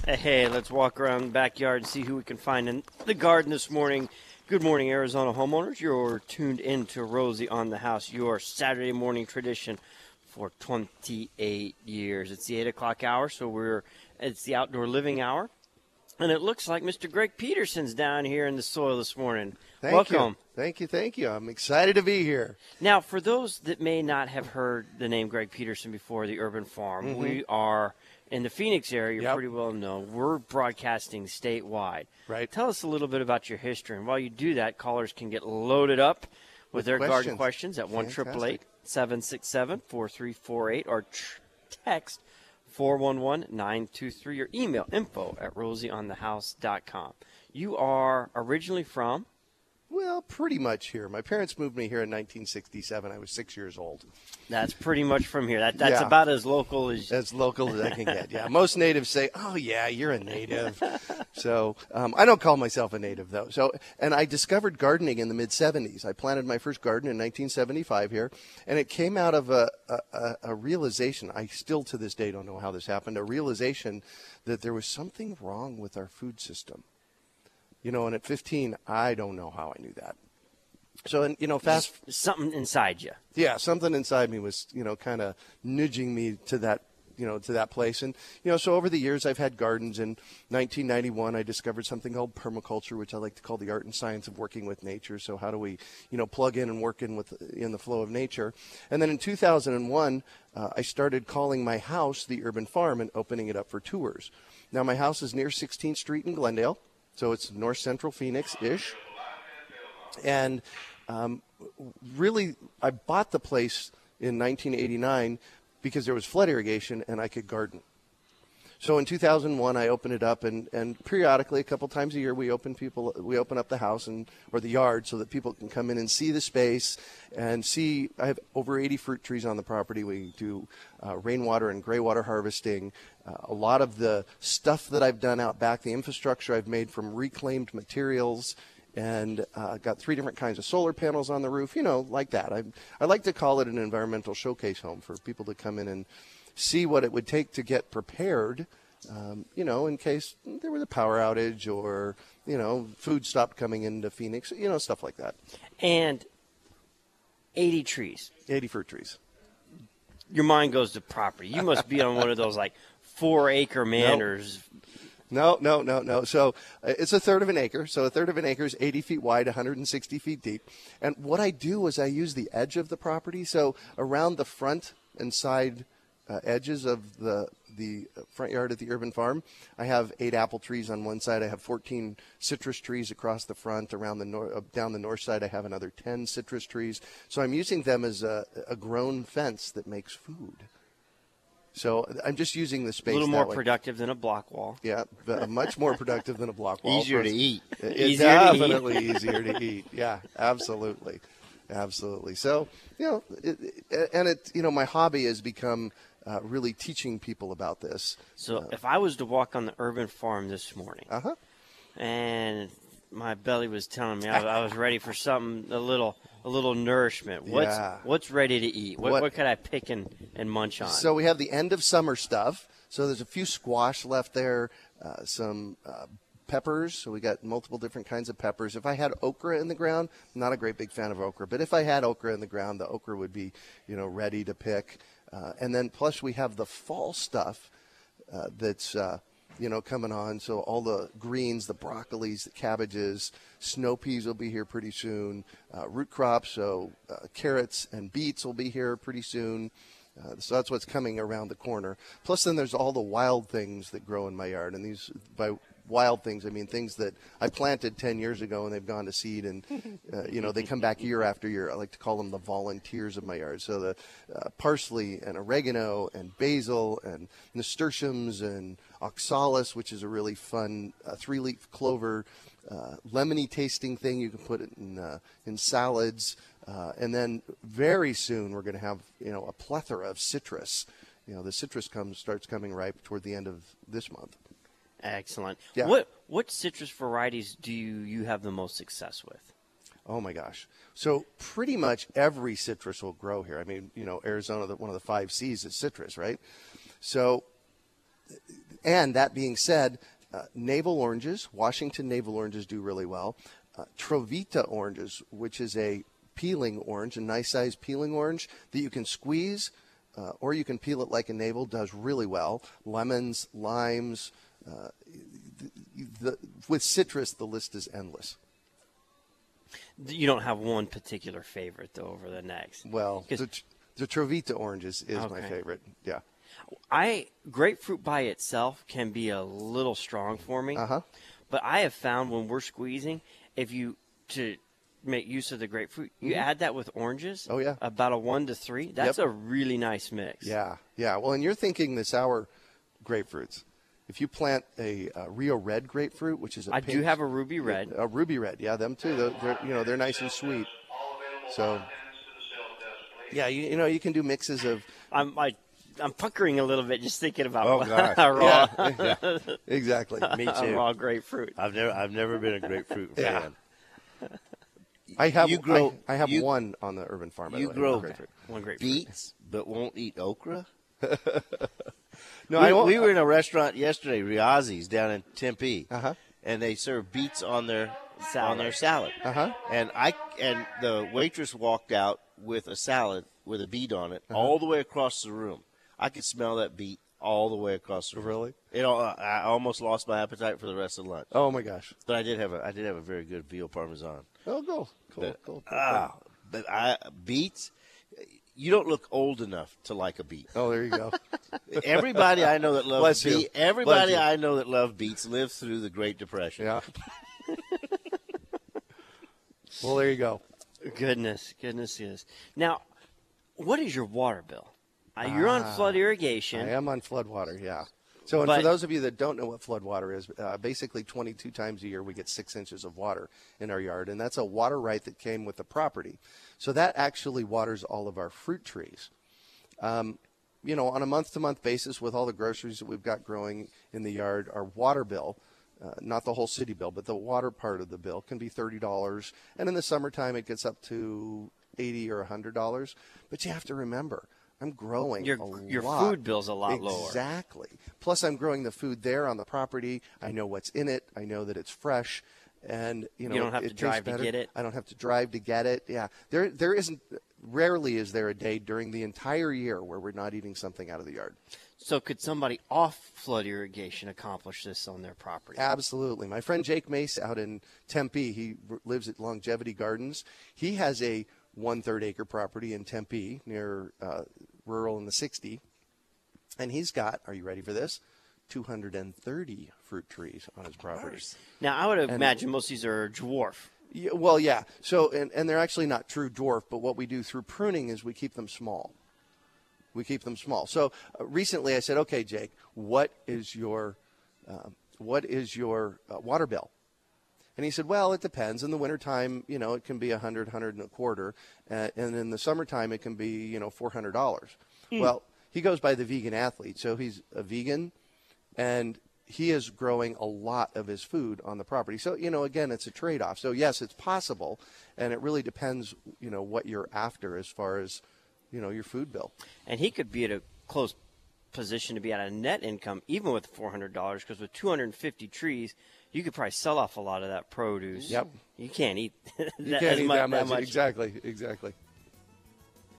Hey, let's walk around the backyard and see who we can find in the garden this morning. Good morning, Arizona homeowners. You're tuned in to Rosie on the House, your Saturday morning tradition for 28 years. It's the 8 o'clock hour, so it's the outdoor living hour. And it looks like Mr. Greg Peterson's down here in the soil this morning. Welcome. Thank you. I'm excited to be here. Now, for those that may not have heard the name Greg Peterson before, the Urban Farm, we are in the Phoenix area. You're pretty well known. We're broadcasting statewide. Right. Tell us a little bit about your history. And while you do that, callers can get loaded up with their garden questions at 1-888-767-4348 or text 411-923 or email info@rosieonthehouse.com. You are originally from? Well, pretty much here. My parents moved me here in 1967. I was 6 years old. That's pretty much from here. That's about as local as I can get. Yeah, most natives say, "Oh yeah, you're a native." So I don't call myself a native though. And I discovered gardening in the mid '70s. I planted my first garden in 1975 here, and it came out of a realization. I still to this day don't know how this happened. A realization that there was something wrong with our food system. And at 15, I don't know how I knew that. So, and, something inside you. Yeah, something inside me was, kind of nudging me to that, to that place. And, so over the years, I've had gardens. In 1991, I discovered something called permaculture, which I like to call the art and science of working with nature. So how do we, plug in and work in the flow of nature? And then in 2001, I started calling my house the Urban Farm and opening it up for tours. Now, my house is near 16th Street in Glendale. So it's north central Phoenix-ish. And really, I bought the place in 1989 because there was flood irrigation and I could garden. So in 2001, I opened it up, and periodically, a couple times a year, we open up the house or the yard so that people can come in and see the space and see. I have over 80 fruit trees on the property. We do rainwater and gray water harvesting. A lot of the stuff that I've done out back, the infrastructure I've made from reclaimed materials, and got 3 different kinds of solar panels on the roof, like that. I like to call it an environmental showcase home for people to come in and see what it would take to get prepared, in case there was a power outage or, food stopped coming into Phoenix, stuff like that. And 80 trees. 80 fruit trees. Your mind goes to property. You must be on one of those, 4-acre manors. No. So it's a third of an acre. So a third of an acre is 80 feet wide, 160 feet deep. And what I do is I use the edge of the property. So around the front and side edges of the front yard at the Urban Farm, I have 8 apple trees on one side. I have 14 citrus trees across the front. Around down the north side, I have another 10 citrus trees. So I'm using them as a grown fence that makes food. So I'm just using the space. A little more productive than a block wall. Yeah, much more productive than a block wall. Easier to eat. It's definitely easier to eat. Yeah, absolutely. So, my hobby has become really teaching people about this. So if I was to walk on the Urban Farm this morning, and my belly was telling me I was ready for something, a little nourishment. What's ready to eat? What could I pick and munch on? So we have the end of summer stuff. So there's a few squash left there, some peppers. So we got multiple different kinds of peppers. If I had okra in the ground, I'm not a great big fan of okra, but if I had okra in the ground, the okra would be, ready to pick. And then plus we have the fall stuff that's, coming on. So all the greens, the broccolis, the cabbages, snow peas will be here pretty soon. Root crops, so carrots and beets will be here pretty soon. So that's what's coming around the corner. Plus then there's all the wild things that grow in my yard. And these, by wild things, I mean things that I planted 10 years ago and they've gone to seed and, they come back year after year. I like to call them the volunteers of my yard. So the parsley and oregano and basil and nasturtiums and oxalis, which is a really fun 3-leaf clover, lemony tasting thing. You can put it in salads. And then very soon we're going to have, a plethora of citrus. The citrus starts coming ripe toward the end of this month. Excellent. Yeah. What citrus varieties do you have the most success with? Oh my gosh. So pretty much every citrus will grow here. I mean, Arizona, one of the 5 C's is citrus, right? So And that being said, navel oranges, Washington navel oranges do really well. Trovita oranges, which is a peeling orange, a nice size peeling orange that you can squeeze or you can peel it like a navel, does really well. Lemons, limes, with citrus, the list is endless. You don't have one particular favorite, though, over the next. Well, the Trovita orange is my favorite. Yeah. Grapefruit by itself can be a little strong for me. But I have found when we're squeezing, to make use of the grapefruit, you add that with oranges. Oh, yeah. About a 1 to 3. That's a really nice mix. Yeah. Well, and you're thinking the sour grapefruits. If you plant a Rio Red grapefruit, which is a I pink, do have a Ruby Red. A Ruby Red, yeah, them too. They're nice and sweet. So, yeah, you can do mixes of. I'm puckering a little bit just thinking about raw. Yeah, exactly. Me too. raw grapefruit. I've never been a grapefruit fan. I have I have you- one on the urban farm. by You the way, grow one grapefruit. One grapefruit. beets, but won't eat okra. No, I won't. We were in a restaurant yesterday, Riazzi's, down in Tempe, Uh-huh. and they served beets on their Salad. salad. Uh-huh. And the waitress walked out with a salad with a beet on it Uh-huh. all the way across the room. I could smell that beet all the way across the room. Really? I almost lost my appetite for the rest of lunch. Oh my gosh. But I did have a very good veal parmesan. Oh, cool. But beets. You don't look old enough to like a beet. Oh, there you go. Everybody I know that loves Bless you. beets. Everybody Bless you. I know that love beets lived through the Great Depression. Yeah. Well, there you go. Goodness yes. Now, what is your water bill? You're on flood irrigation. I am on floodwater, yeah. So, and But- for those of you that don't know what floodwater is, basically 22 times a year we get 6 inches of water in our yard, and that's a water right that came with the property. So that actually waters all of our fruit trees. On a month-to-month basis with all the groceries that we've got growing in the yard, our water bill, not the whole city bill, but the water part of the bill can be $30. And in the summertime, it gets up to $80 or $100. But you have to remember, I'm growing Your a lot. food bill's a lot lower. Exactly. Plus, I'm growing the food there on the property. I know what's in it. I know that it's fresh. And, You don't have it to drive tastes to better. get it. I don't have to drive to get it. Yeah. There isn't, rarely is there a day during the entire year where we're not eating something out of the yard. So could somebody off flood irrigation accomplish this on their property? Absolutely. My friend Jake Mace out in Tempe, he lives at Longevity Gardens. He has a 1/3 acre property in Tempe near rural in the 60. And he's got, are you ready for this? 230 fruit trees on his property. Now, I would imagine most of these are dwarf. Yeah, well, yeah. So, and they're actually not true dwarf, but what we do through pruning is we keep them small. So recently I said, okay, Jake, what is your water bill? And he said, well, it depends. In the wintertime, it can be $100, $125. And in the summertime, it can be, $400. Well, he goes by the Vegan Athlete. So he's a vegan, and he is growing a lot of his food on the property. So, again, it's a trade-off. So, yes, it's possible, and it really depends, what you're after as far as, your food bill. And he could be at a close position to be at a net income, even with $400, because with 250 trees, you could probably sell off a lot of that produce. Yep. You can't eat You can't eat that much. Exactly.